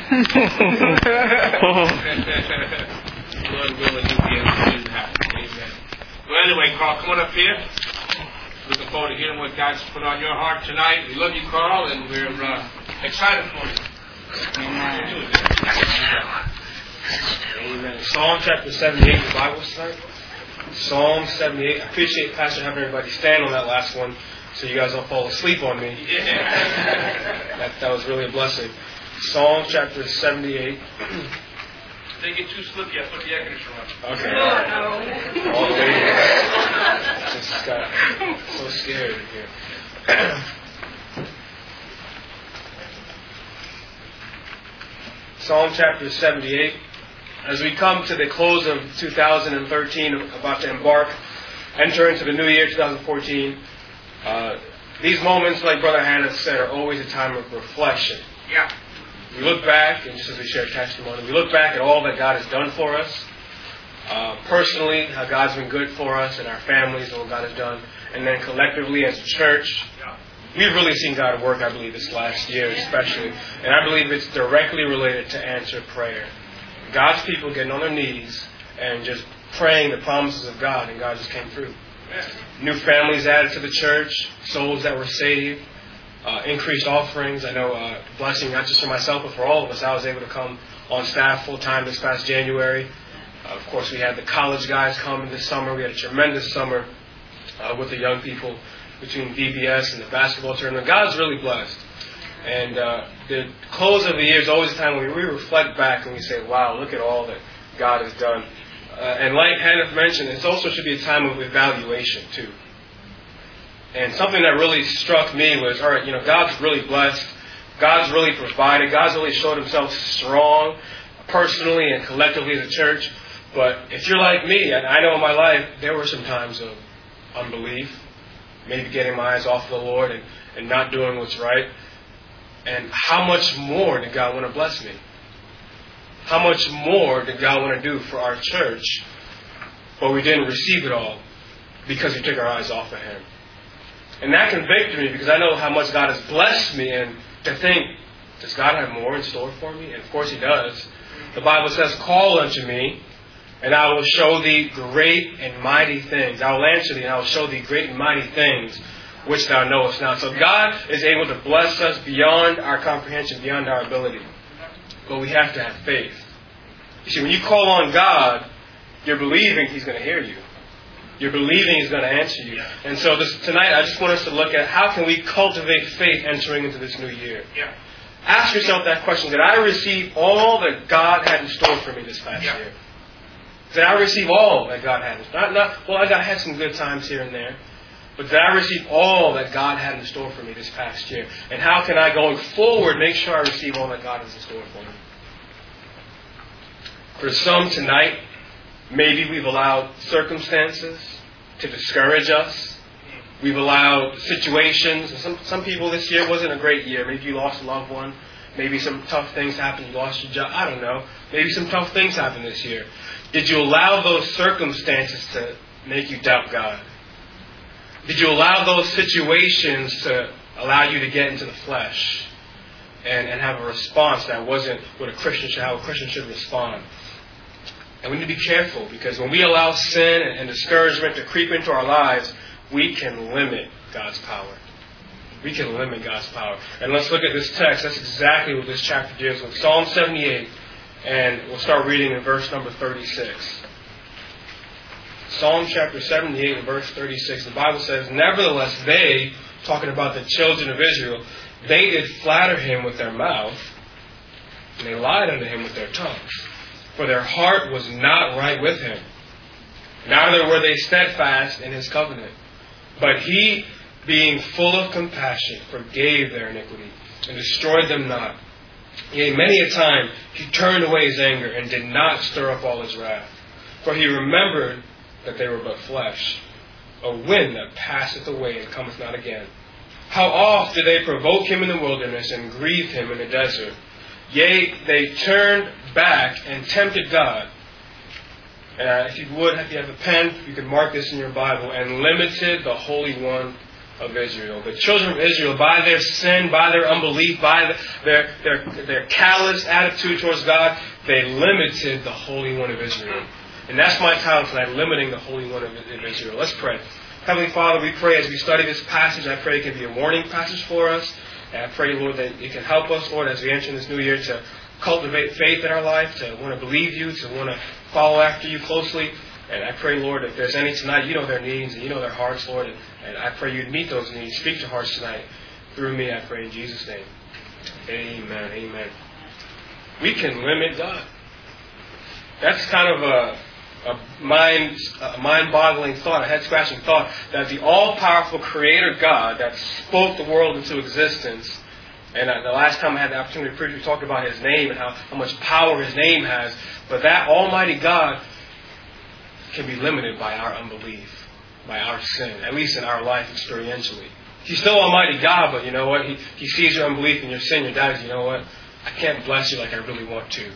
Lord willing, you'll be able to do that. Amen. Well, anyway, Carl, come on up here. Looking forward to hearing what God's put on your heart tonight. We love you, Carl, and we're excited for you. Amen. Amen. Psalm chapter 78, the Bible start. Psalm 78. I appreciate Pastor having everybody stand on that last one so you guys don't fall asleep on me. Yeah. That was really a blessing. Psalm chapter 78. They get too slippy, I put the air conditioner on. Okay. All the way. Just got so scared in here. Psalm chapter 78. As we come to the close of 2013, about to enter into the new year, 2014, these moments, like Brother Hannah said, are always a time of reflection. Yeah. We look back, and just as we share testimony, we look back at all that God has done for us. Personally, how God's been good for us and our families and what God has done. And then collectively as a church, we've really seen God work, I believe, this last year especially. And I believe it's directly related to answered prayer. God's people getting on their knees and just praying the promises of God, and God just came through. New families added to the church, souls that were saved, increased offerings. I know blessing not just for myself but for all of us. I was able to come on staff full time this past January. Of course, we had the college guys coming this summer. We had a tremendous summer with the young people between VBS and the basketball tournament. God's really blessed. And the close of the year is always a time when we reflect back and we say, wow, look at all that God has done. And like Hannah mentioned, it also should be a time of evaluation too. And something that really struck me was, all right, God's really blessed. God's really provided. God's really showed himself strong personally and collectively as a church. But if you're like me, and I know in my life, there were some times of unbelief, maybe getting my eyes off the Lord and not doing what's right. And how much more did God want to bless me? How much more did God want to do for our church? But we didn't receive it all because we took our eyes off of him. And that convicted me because I know how much God has blessed me. And to think, does God have more in store for me? And of course he does. The Bible says, call unto me, and I will show thee great and mighty things. I will answer thee, and I will show thee great and mighty things which thou knowest not. So God is able to bless us beyond our comprehension, beyond our ability. But we have to have faith. You see, when you call on God, you're believing he's going to hear you. You're believing he's going to answer you. And so tonight, I just want us to look at how can we cultivate faith entering into this new year. Yeah. Ask yourself that question. Did I receive all that God had in store for me this past year? Did I receive all that God had in store? I had some good times here and there. But did I receive all that God had in store for me this past year? And how can I, going forward, make sure I receive all that God has in store for me? For some tonight, maybe we've allowed circumstances to discourage us. We've allowed situations. Some people this year wasn't a great year. Maybe you lost a loved one. Maybe some tough things happened. You lost your job. I don't know. Maybe some tough things happened this year. Did you allow those circumstances to make you doubt God? Did you allow those situations to allow you to get into the flesh and have a response that wasn't what a Christian should, how a Christian should respond? And we need to be careful, because when we allow sin and discouragement to creep into our lives, we can limit God's power. We can limit God's power. And let's look at this text. That's exactly what this chapter deals with. Psalm 78, and we'll start reading in verse number 36. Psalm chapter 78 and verse 36, the Bible says, nevertheless they, talking about the children of Israel, they did flatter him with their mouth, and they lied unto him with their tongue. For their heart was not right with him, neither were they steadfast in his covenant. But he, being full of compassion, forgave their iniquity, and destroyed them not. Yea, many a time he turned away his anger, and did not stir up all his wrath. For he remembered that they were but flesh, a wind that passeth away and cometh not again. How oft did they provoke him in the wilderness, and grieve him in the desert? Yea, they turned back and tempted God. If you have a pen, you can mark this in your Bible, and limited the Holy One of Israel. The children of Israel, by their sin, by their unbelief, by their callous attitude towards God, they limited the Holy One of Israel. And that's my title tonight, limiting the Holy One of Israel. Let's pray. Heavenly Father, we pray as we study this passage, I pray it can be a warning passage for us. And I pray, Lord, that it can help us, Lord, as we enter this new year to cultivate faith in our life, to want to believe you, to want to follow after you closely. And I pray, Lord, if there's any tonight, you know their needs and you know their hearts, Lord. And I pray you'd meet those needs. Speak to hearts tonight. Through me, I pray in Jesus' name. Amen. Amen. We can limit God. That's kind of a mind-boggling thought, a head-scratching thought, that the all-powerful Creator God that spoke the world into existence, and the last time I had the opportunity to preach, we talked about His name and how much power His name has, but that Almighty God can be limited by our unbelief, by our sin, at least in our life experientially. He's still Almighty God, but you know what? He sees your unbelief and your sin, your doubt. You know what? I can't bless you like I really want to.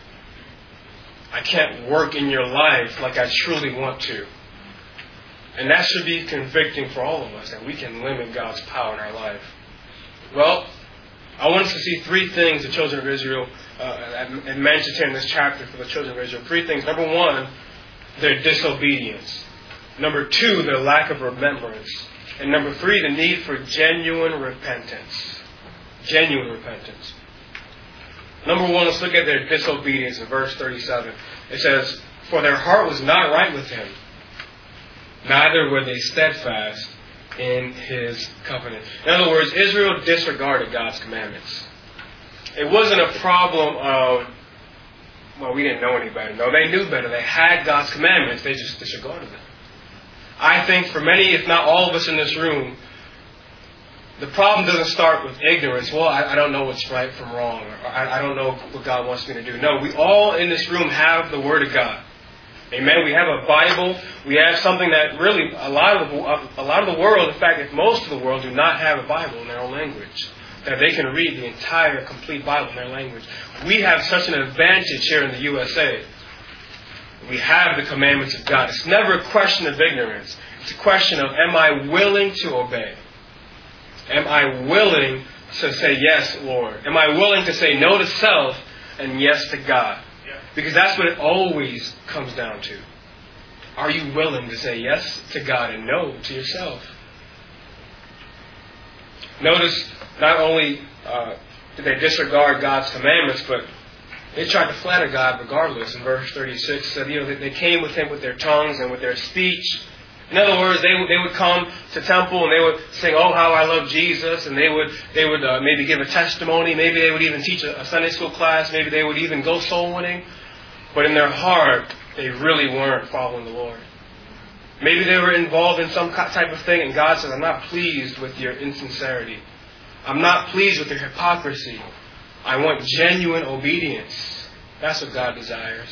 I can't work in your life like I truly want to. And that should be convicting for all of us, that we can limit God's power in our life. Well, I want us to see three things the children of Israel, and mentioned here in this chapter for the children of Israel. Three things. Number one, their disobedience. Number two, their lack of remembrance. And number three, the need for genuine repentance. Genuine repentance. Number one, let's look at their disobedience in verse 37. It says, "For their heart was not right with Him, neither were they steadfast in His covenant." In other words, Israel disregarded God's commandments. It wasn't a problem of, well, we didn't know any better. No, they knew better. They had God's commandments. They just disregarded them. I think for many, if not all of us in this room, the problem doesn't start with ignorance. Well, I don't know what's right from wrong. Or I don't know what God wants me to do. No, we all in this room have the Word of God. Amen. We have a Bible. We have something that really a lot of the world, in fact, if most of the world do not have a Bible in their own language, that they can read the entire complete Bible in their language. We have such an advantage here in the USA. We have the commandments of God. It's never a question of ignorance. It's a question of, am I willing to obey? Am I willing to say, yes, Lord? Am I willing to say no to self and yes to God? Because that's what it always comes down to. Are you willing to say yes to God and no to yourself? Notice, not only did they disregard God's commandments, but they tried to flatter God regardless. In verse 36, it said, they came with Him with their tongues and with their speech. In other words, they would come to temple and they would sing, "Oh, how I love Jesus," and they would maybe give a testimony. Maybe they would even teach a Sunday school class. Maybe they would even go soul winning. But in their heart, they really weren't following the Lord. Maybe they were involved in some type of thing, and God says, "I'm not pleased with your insincerity. I'm not pleased with your hypocrisy. I want genuine obedience." That's what God desires.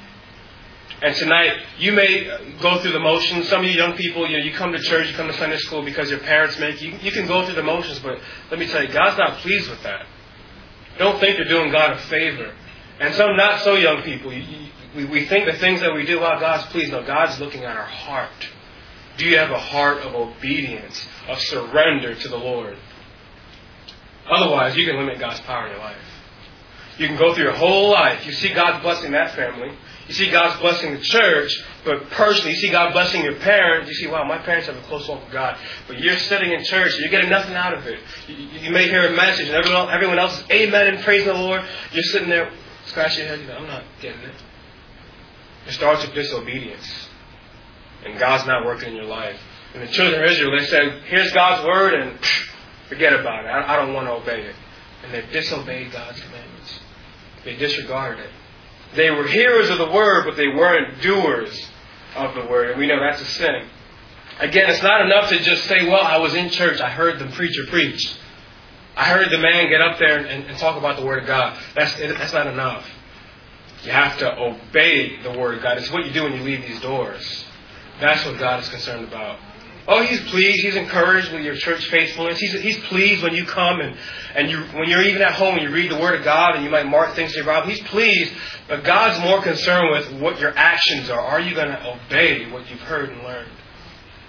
And tonight, you may go through the motions. Some of you young people, you come to church, you come to Sunday school because your parents make you. You can go through the motions, but let me tell you, God's not pleased with that. Don't think you're doing God a favor. And some not so young people, we think the things that we do, well, God's pleased. No, God's looking at our heart. Do you have a heart of obedience, of surrender to the Lord? Otherwise, you can limit God's power in your life. You can go through your whole life. You see God's blessing that family. You see God's blessing the church. But personally, you see God blessing your parents. You see, wow, my parents have a close walk with God. But you're sitting in church and you're getting nothing out of it. You may hear a message and everyone else is amen and praising the Lord. You're sitting there, scratching your head. I'm not getting it. It starts with disobedience. And God's not working in your life. And the children of Israel, they said, here's God's word and forget about it. I don't want to obey it. And they disobeyed God's commandments. They disregarded it. They were hearers of the word, but they weren't doers of the word. And we know that's a sin. Again, it's not enough to just say, well, I was in church. I heard the preacher preach. I heard the man get up there and talk about the word of God. That's not enough. You have to obey the word of God. It's what you do when you leave these doors. That's what God is concerned about. Oh, He's pleased. He's encouraged with your church faithfulness. He's pleased when you come and when you're even at home and you read the Word of God and you might mark things in your Bible. He's pleased, but God's more concerned with what your actions are. Are you going to obey what you've heard and learned?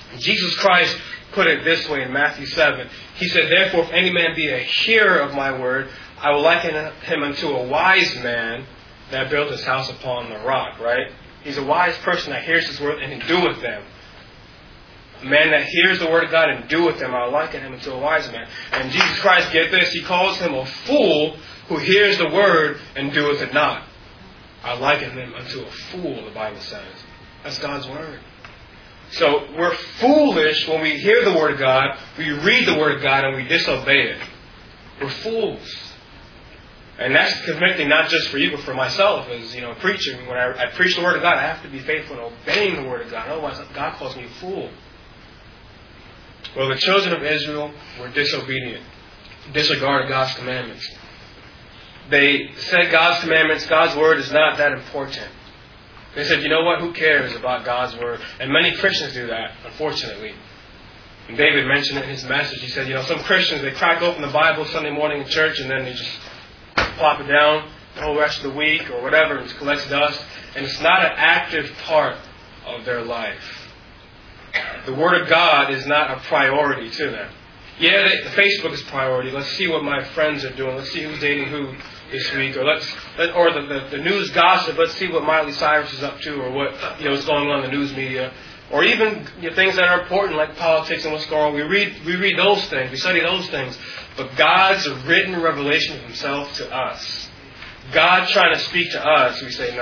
Jesus Christ put it this way in Matthew 7. He said, therefore, if any man be a hearer of my word, I will liken him unto a wise man that built his house upon the rock, right? He's a wise person that hears his word and can do with them. A man that hears the word of God and do with them, I will liken him unto a wise man. And Jesus Christ, get this, he calls him a fool who hears the word and doeth it not. I liken him unto a fool, the Bible says. That's God's word. So we're foolish when we hear the word of God, we read the word of God, and we disobey it. We're fools. And that's convicting not just for you, but for myself as, preaching. When I preach the word of God, I have to be faithful in obeying the word of God. Otherwise, God calls me a fool. Well, the children of Israel were disobedient, disregarded God's commandments. They said God's commandments, God's word is not that important. They said, you know what, who cares about God's word? And many Christians do that, unfortunately. And David mentioned it in his message. He said, some Christians, they crack open the Bible Sunday morning in church and then they just plop it down the whole rest of the week or whatever, and it collects dust. And it's not an active part of their life. The Word of God is not a priority to them. Yeah, the Facebook is priority. Let's see what my friends are doing. Let's see who's dating who this week. Or the news gossip. Let's see what Miley Cyrus is up to, or what's going on in the news media. Or even things that are important like politics and what's going on. We read those things. We study those things. But God's written revelation of Himself to us. God trying to speak to us, we say,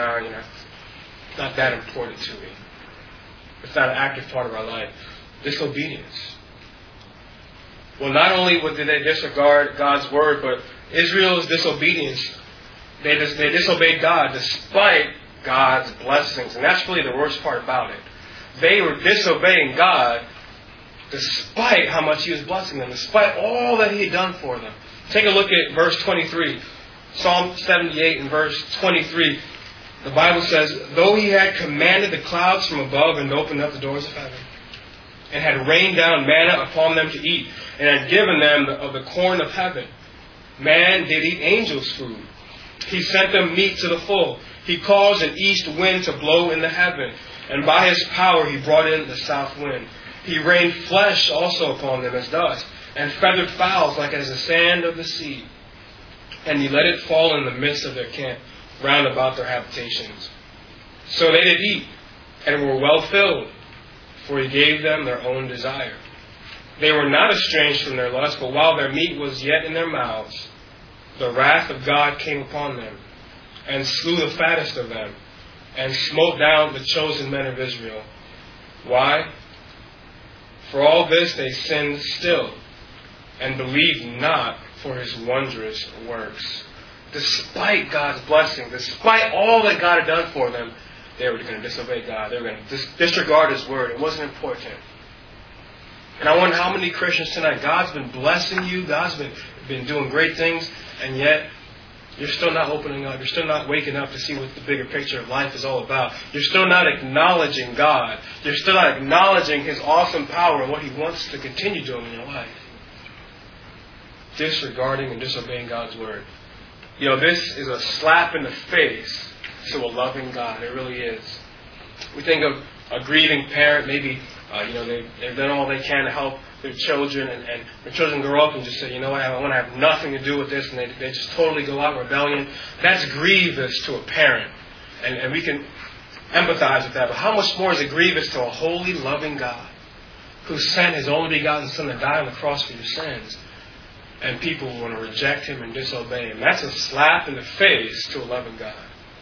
not that important to me. It's not an active part of our life. Disobedience. Well, not only did they disregard God's word, but Israel's disobedience, they disobeyed God despite God's blessings. And that's really the worst part about it. They were disobeying God despite how much He was blessing them, despite all that He had done for them. Take a look at verse 23. Psalm 78 and verse 23. The Bible says, though He had commanded the clouds from above and opened up the doors of heaven, and had rained down manna upon them to eat, and had given them of the corn of heaven, man did eat angels' food. He sent them meat to the full. He caused an east wind to blow in the heaven, and by His power He brought in the south wind. He rained flesh also upon them as dust, and feathered fowls like as the sand of the sea. And He let it fall in the midst of their camp, round about their habitations. So they did eat, and were well filled, for He gave them their own desire. They were not estranged from their lust, but while their meat was yet in their mouths, the wrath of God came upon them, and slew the fattest of them, and smote down the chosen men of Israel. Why? For all this they sinned still, and believed not for His wondrous works. Despite God's blessing, despite all that God had done for them, they were going to disobey God. They were going to disregard His word. It wasn't important. And I wonder how many Christians tonight, God's been blessing you, God's been doing great things, and yet you're still not opening up. You're still not waking up to see what the bigger picture of life is all about. You're still not acknowledging God. You're still not acknowledging His awesome power and what He wants to continue doing in your life. Disregarding and disobeying God's word. This is a slap in the face to a loving God. It really is. We think of a grieving parent. Maybe they've done all they can to help their children, and their children grow up and just say, what, I want to have nothing to do with this, and they just totally go out in rebellion. That's grievous to a parent, and we can empathize with that. But how much more is it grievous to a holy, loving God who sent His only begotten Son to die on the cross for your sins? And people want to reject Him and disobey Him. That's a slap in the face to a loving God.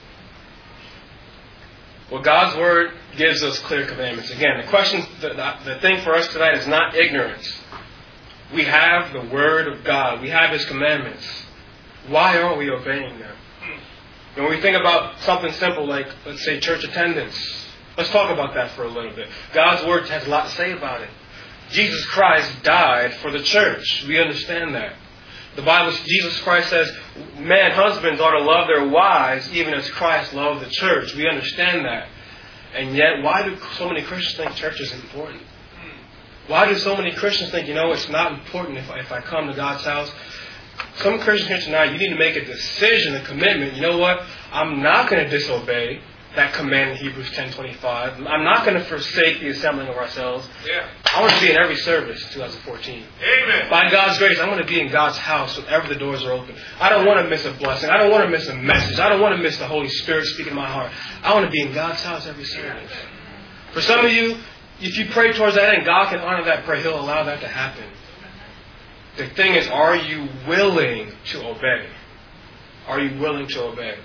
Well, God's Word gives us clear commandments. Again, the thing for us tonight is not ignorance. We have the Word of God. We have His commandments. Why aren't we obeying them? When we think about something simple like, let's say, church attendance, let's talk about that for a little bit. God's Word has a lot to say about it. Jesus Christ died for the church. We understand that. The Bible, Jesus Christ says, husbands ought to love their wives even as Christ loved the church. We understand that. And yet, why do so many Christians think church is important? Why do so many Christians think, it's not important if I come to God's house? Some Christians here tonight, you need to make a decision, a commitment. You know what? I'm not going to disobey that command in Hebrews 10:25. I'm not going to forsake the assembling of ourselves. Yeah. I want to be in every service in 2014. Amen. By God's grace, I want to be in God's house whenever the doors are open. I don't want to miss a blessing. I don't want to miss a message. I don't want to miss the Holy Spirit speaking in my heart. I want to be in God's house every service. For some of you, if you pray towards that and God can honor that prayer, He'll allow that to happen. The thing is, are you willing to obey? Are you willing to obey?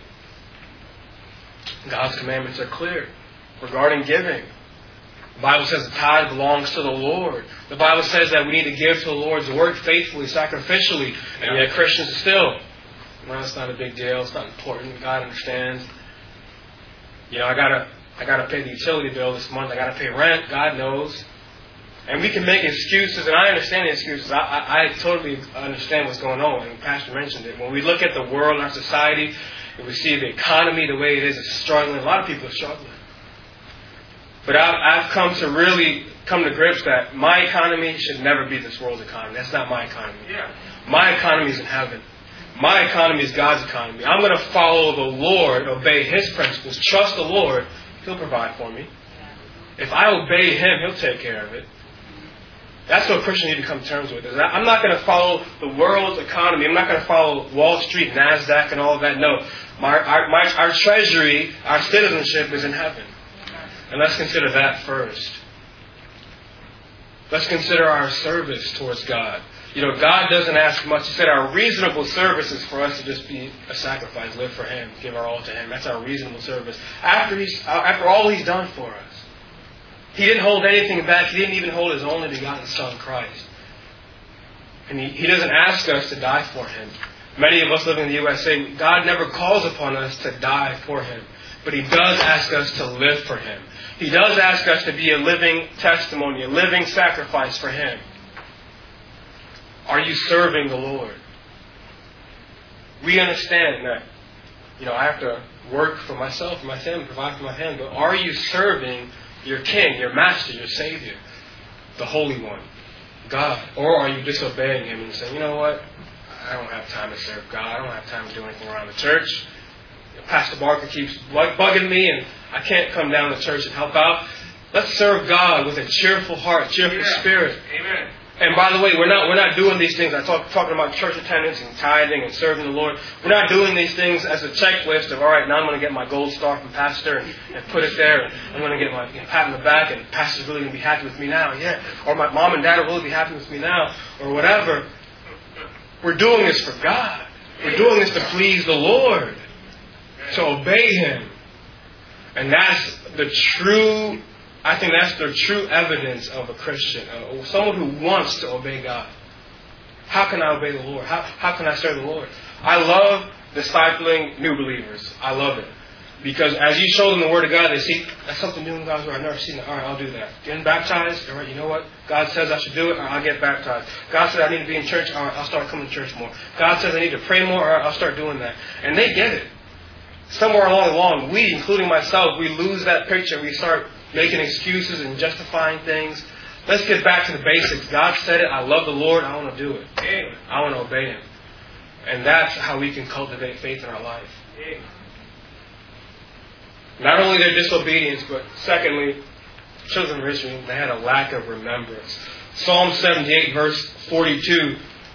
God's commandments are clear regarding giving. The Bible says the tithe belongs to the Lord. The Bible says that we need to give to the Lord's work faithfully, sacrificially. And yet Christians still, well, it's not a big deal. It's not important. God understands. You know, I gotta pay the utility bill this month. I gotta pay rent. God knows. And we can make excuses, and I understand the excuses. I totally understand what's going on, and Pastor mentioned it. When we look at the world and our society, and we see the economy the way it is struggling, a lot of people are struggling. But I've come to grips that my economy should never be this world's economy. That's not my economy. Yeah. My economy is in heaven. My economy is God's economy. I'm going to follow the Lord, obey His principles, trust the Lord. He'll provide for me. If I obey Him, He'll take care of it. That's what Christians need to come to terms with. I'm not going to follow the world's economy. I'm not going to follow Wall Street, NASDAQ, and all of that. No. Our treasury, our citizenship is in heaven. And let's consider that first. Let's consider our service towards God. You know, God doesn't ask much. He said our reasonable service is for us to just be a sacrifice, live for Him, give our all to Him. That's our reasonable service. After all He's done for us. He didn't hold anything back. He didn't even hold His only begotten Son, Christ. And He doesn't ask us to die for Him. Many of us living in the USA, God never calls upon us to die for Him. But He does ask us to live for Him. He does ask us to be a living testimony, a living sacrifice for Him. Are you serving the Lord? We understand that, you know, I have to work for myself, for my family, provide for my family. But are you serving your King, your Master, your Savior, the Holy One, God? Or are you disobeying Him and saying, you know what? I don't have time to serve God. I don't have time to do anything around the church. Pastor Barker keeps bugging me and I can't come down to church and help out. Let's serve God with a cheerful heart, cheerful spirit. Amen. And by the way, we're not doing these things. I'm talking about church attendance and tithing and serving the Lord. We're not doing these things as a checklist of, all right, now I'm going to get my gold star from Pastor and put it there. And I'm going to get my pat on the back and Pastor's really going to be happy with me now. Yeah. Or my mom and dad will really be happy with me now. Or whatever. We're doing this for God. We're doing this to please the Lord. To obey Him. And that's the true evidence of a Christian. Someone who wants to obey God. How can I obey the Lord? How can I serve the Lord? I love discipling new believers. I love it. Because as you show them the Word of God, they see, that's something new in God's Word. I've never seen that. All right, I'll do that. Getting baptized? All right, you know what? God says I should do it. All right, I'll get baptized. God says I need to be in church. All right, I'll start coming to church more. God says I need to pray more. All right, I'll start doing that. And they get it. Somewhere along, we, including myself, we lose that picture. We start making excuses and justifying things. Let's get back to the basics. God said it. I love the Lord. I want to do it. I want to obey Him. And that's how we can cultivate faith in our life. Not only their disobedience, but secondly, children of Israel, they had a lack of remembrance. Psalm 78, verse 42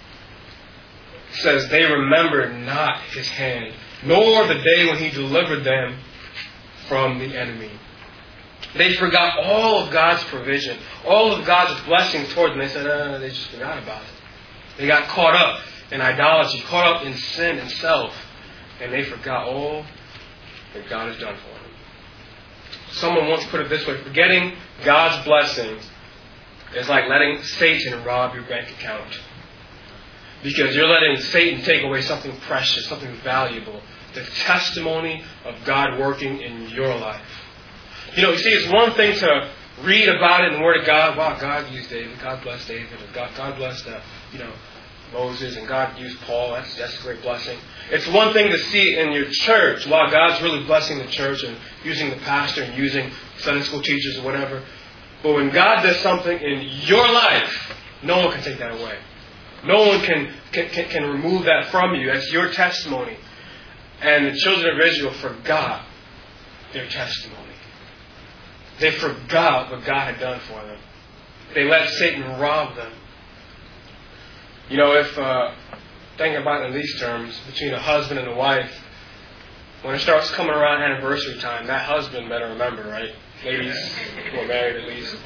says, they remembered not His hand, nor the day when He delivered them from the enemy. They forgot all of God's provision, all of God's blessings toward them. They said, they just forgot about it. They got caught up in idolatry, caught up in sin and self, and they forgot all that God has done for them. Someone once put it this way, forgetting God's blessings is like letting Satan rob your bank account. Because you're letting Satan take away something precious, something valuable, the testimony of God working in your life. You know, you see, it's one thing to read about it in the Word of God. Wow, God used David. God blessed David. God blessed, Moses, and God used Paul. That's a great blessing. It's one thing to see in your church. Wow, God's really blessing the church and using the pastor and using Sunday school teachers or whatever. But when God does something in your life, no one can take that away. No one can remove that from you. That's your testimony. And the children of Israel forgot. their testimony. They forgot what God had done for them. They let Satan rob them. You know, if, thinking about it in these terms, between a husband and a wife, when it starts coming around anniversary time, that husband better remember, right? Ladies who are married at least.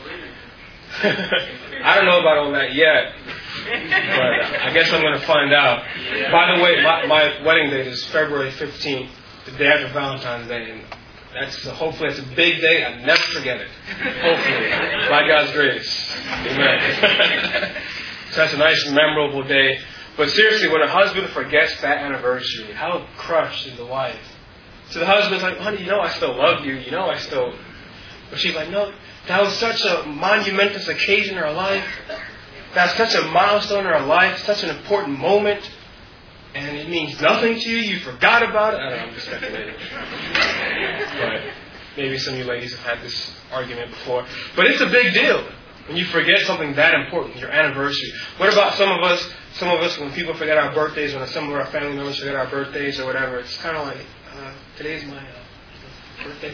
I don't know about all that yet, but I guess I'm going to find out. By the way, my wedding date is February 15th, the day after Valentine's Day, and hopefully it's a big day. I'll never forget it. Hopefully, by God's grace. Amen. So that's a nice, memorable day. But seriously, when a husband forgets that anniversary, how crushed is the wife? So the husband's like, honey, you know I still love you. You know I still... But she's like, no, that was such a monumentous occasion in our life. That's such a milestone in our life, such an important moment. And it means nothing to you. You forgot about it. I don't know, I'm just speculating. But maybe some of you ladies have had this argument before. But it's a big deal when you forget something that important, your anniversary. What about some of us, when people forget our birthdays, when some of our family members forget our birthdays or whatever, it's kind of like, today's my birthday.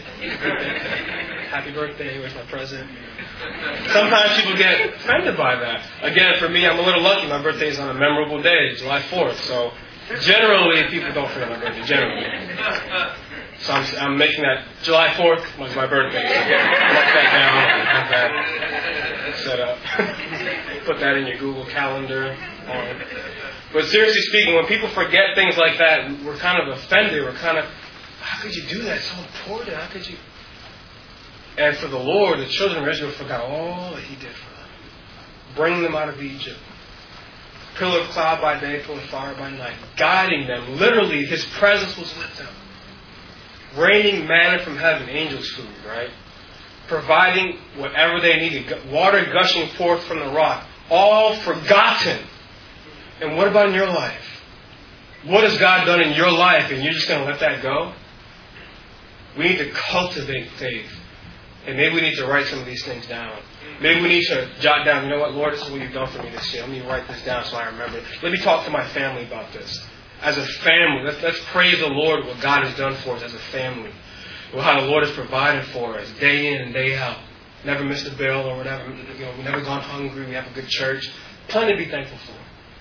Happy birthday, where's my present? Sometimes people get offended by that. Again, for me, I'm a little lucky. My birthday is on a memorable day, July 4th. So generally, people don't forget my birthday, generally. So I'm making that July 4th was my birthday. So mark that down, have that set up. Put that in your Google Calendar. But seriously speaking, when people forget things like that, we're kind of offended. We're kind of, how could you do that? It's so important. How could you? And for the Lord, the children of Israel forgot all that He did for them. Bringing them out of Egypt. Pillar of cloud by day, pillar of fire by night. Guiding them. Literally, His presence was with them. Raining manna from heaven, angels' food, right? Providing whatever they needed. Water gushing forth from the rock. All forgotten. And what about in your life? What has God done in your life and you're just going to let that go? We need to cultivate faith. And maybe we need to write some of these things down. Maybe we need to jot down, you know what, Lord, this is what you've done for me this year. Let me write this down so I remember. Let me talk to my family about this. As a family, let's praise the Lord what God has done for us as a family. How the Lord has provided for us day in and day out. Never missed a bill or whatever. We've never gone hungry. We have a good church. Plenty to be thankful for.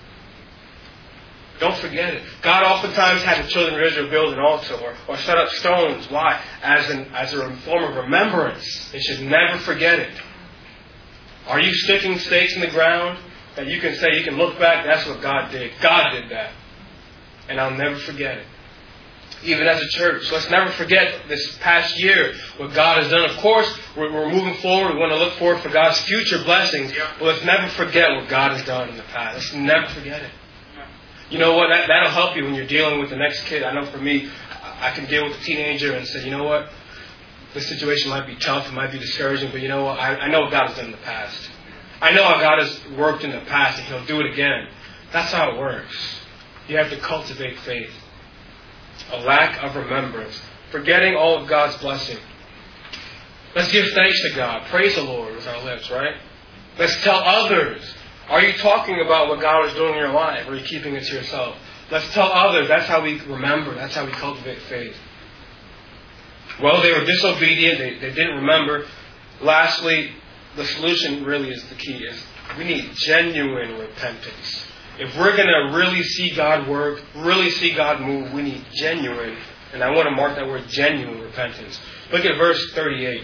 Don't forget it. God oftentimes had the children of Israel build an altar or set up stones. Why? As a form of remembrance. They should never forget it. Are you sticking stakes in the ground that you can say, you can look back, that's what God did. God did that. And I'll never forget it. Even as a church, let's never forget this past year, what God has done. Of course, we're moving forward. We want to look forward for God's future blessings. But let's never forget what God has done in the past. Let's never forget it. You know what? That'll help you when you're dealing with the next kid. I know for me, I can deal with a teenager and say, you know what? This situation might be tough. It might be discouraging. But you know what? I know what God has done in the past. I know how God has worked in the past and He'll do it again. That's how it works. You have to cultivate faith. A lack of remembrance. Forgetting all of God's blessing. Let's give thanks to God. Praise the Lord with our lips, right? Let's tell others. Are you talking about what God is doing in your life? Or are you keeping it to yourself? Let's tell others. That's how we remember. That's how we cultivate faith. Well, they were disobedient. They didn't remember. Lastly, the solution really is the key. Is we need genuine repentance. If we're going to really see God work, really see God move, we need genuine, and I want to mark that word, genuine repentance. Look at verse 38.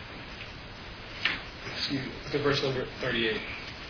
Look at verse number 38.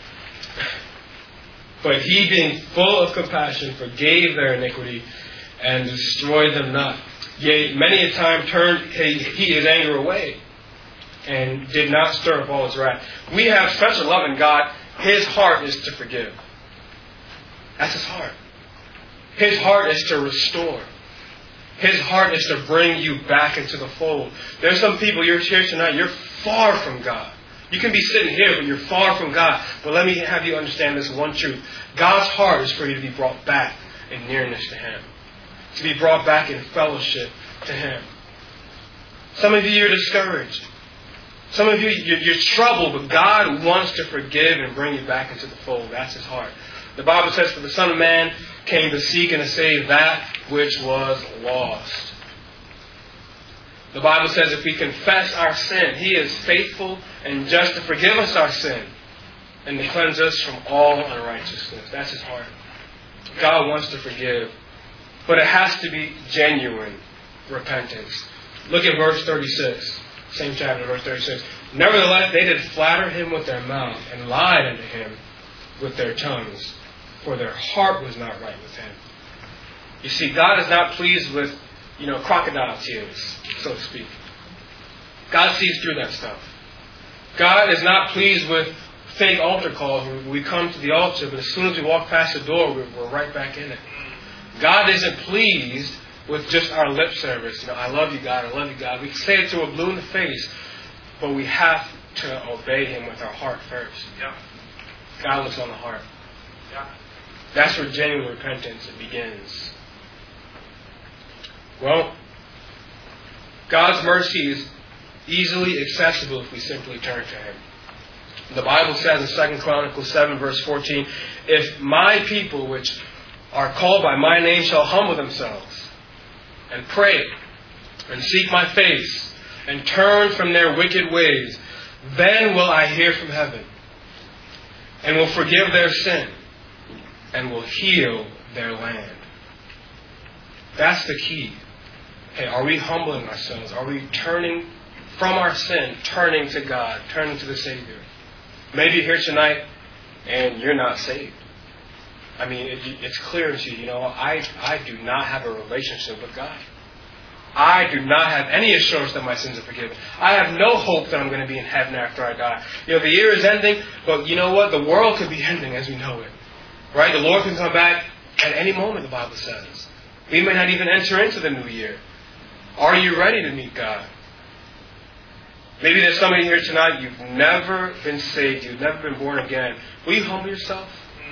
But He, being full of compassion, forgave their iniquity and destroyed them not. Yea, many a time turned He His anger away and did not stir up all His wrath. We have such a loving God. His heart is to forgive. That's His heart. His heart is to restore. His heart is to bring you back into the fold. There's some people, you're here tonight, you're far from God. You can be sitting here, but you're far from God. But let me have you understand this one truth. God's heart is for you to be brought back in nearness to Him. To be brought back in fellowship to Him. Some of you are discouraged. Some of you, you're troubled, but God wants to forgive and bring you back into the fold. That's His heart. The Bible says, for the Son of Man came to seek and to save that which was lost. The Bible says if we confess our sin, He is faithful and just to forgive us our sin and to cleanse us from all unrighteousness. That's His heart. God wants to forgive, but it has to be genuine repentance. Look at verse 36. Same chapter, verse 36. Nevertheless, they did flatter Him with their mouth and lied unto Him with their tongues, for their heart was not right with Him. You see, God is not pleased with, crocodile tears, so to speak. God sees through that stuff. God is not pleased with fake altar calls where we come to the altar, but as soon as we walk past the door, we're right back in it. God isn't pleased with just our lip service. I love you, God. I love you, God. We can say it to a blue in the face, but we have to obey Him with our heart first. Yeah. God looks on the heart. Yeah. That's where genuine repentance begins. Well, God's mercy is easily accessible if we simply turn to Him. The Bible says in 2 Chronicles 7, verse 14, if my people which are called by my name shall humble themselves and pray and seek my face and turn from their wicked ways, then will I hear from heaven and will forgive their sin and will heal their land. That's the key. Hey, are we humbling ourselves? Are we turning from our sin, turning to God, turning to the Savior? Maybe you're here tonight and you're not saved. I mean, it's clear to you, I do not have a relationship with God. I do not have any assurance that my sins are forgiven. I have no hope that I'm going to be in heaven after I die. The year is ending, but you know what? The world could be ending as we know it. Right? The Lord can come back at any moment, the Bible says. We may not even enter into the new year. Are you ready to meet God? Maybe there's somebody here tonight, you've never been saved, you've never been born again. Will you humble yourself?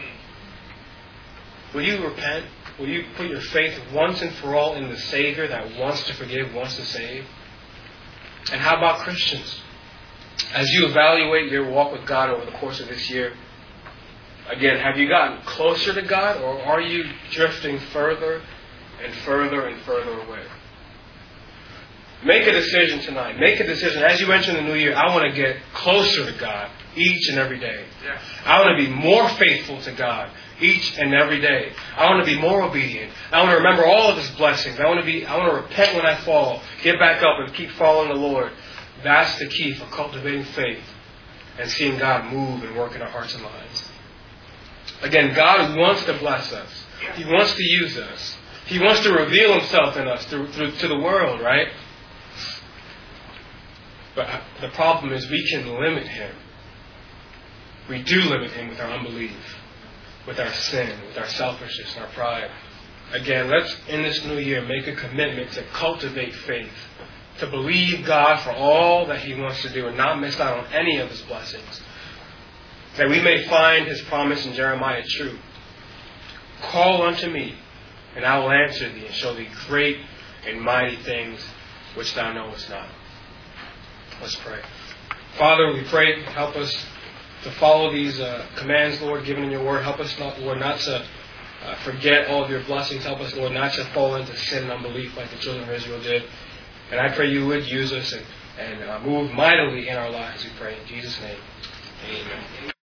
Will you repent? Will you put your faith once and for all in the Savior that wants to forgive, wants to save? And how about Christians? As you evaluate your walk with God over the course of this year, again, have you gotten closer to God, or are you drifting further and further and further away? Make a decision tonight. Make a decision. As you enter the new year, I want to get closer to God each and every day. Yeah. I want to be more faithful to God each and every day. I want to be more obedient. I want to remember all of His blessings. I want to repent when I fall, get back up and keep following the Lord. That's the key for cultivating faith and seeing God move and work in our hearts and lives. Again, God wants to bless us. He wants to use us. He wants to reveal Himself in us to the world, right? But the problem is we can limit Him. We do limit Him with our unbelief, with our sin, with our selfishness, and our pride. Again, let's, in this new year, make a commitment to cultivate faith, to believe God for all that He wants to do and not miss out on any of His blessings. That we may find His promise in Jeremiah true. Call unto me, and I will answer thee and show thee great and mighty things which thou knowest not. Let's pray. Father, we pray, help us to follow these commands, Lord, given in your word. Help us, Lord, not to forget all of your blessings. Help us, Lord, not to fall into sin and unbelief like the children of Israel did. And I pray you would use us and move mightily in our lives, we pray. In Jesus' name, amen.